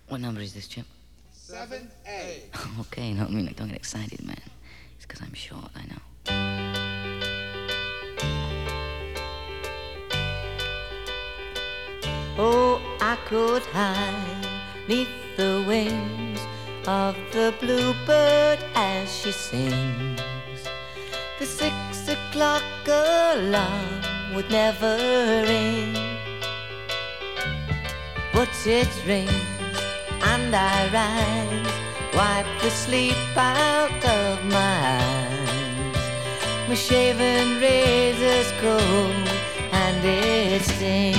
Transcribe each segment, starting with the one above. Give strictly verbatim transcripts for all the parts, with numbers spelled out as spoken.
What number is this, Chip? seven A. Okay, no, I mean, like, don't get excited, man. It's because I'm short, I know. Oh, I could hide neath the wings of the bluebird as she sings. The six o'clock alarm would never ring, but it rings and I rise, wipe the sleep out of my eyes. My shaven razor's cold and it stings.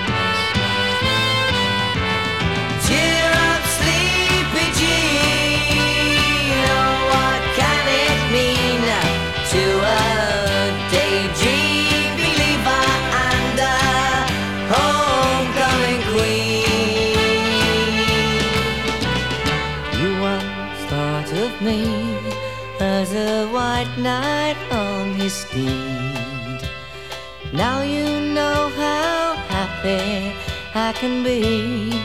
Cheer up, sleepy Jean. Oh, what can it mean to a daydream believer and a homecoming queen? You once thought of me as a white knight on his steed. Now you know how happy I can be.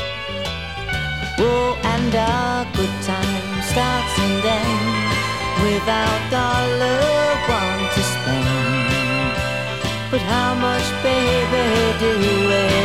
Oh, and our good time starts and ends without dollar one to spend. But how much, baby, do we